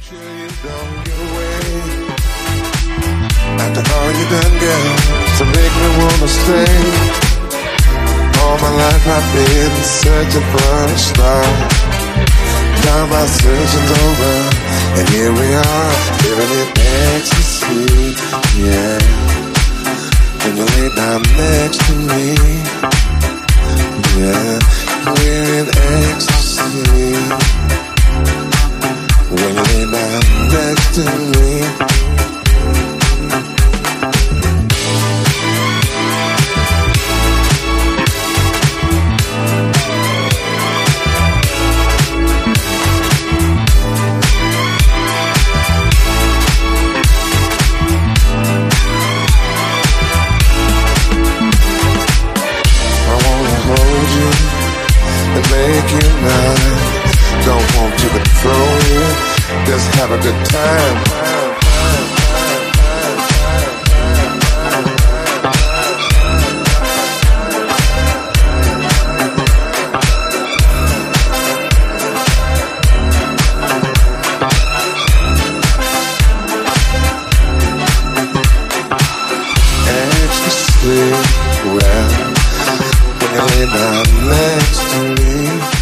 After all you done, girl, to make me wanna stay. All my life I've been searching for a star. Now my searching's over, and here we are, living in ecstasy, yeah. When you lay down next to me, yeah, we're in ecstasy. When you lay down next to me. Make you mine. Don't want to control you, just have a good time. Ecstasy, well, when you lay down next to me.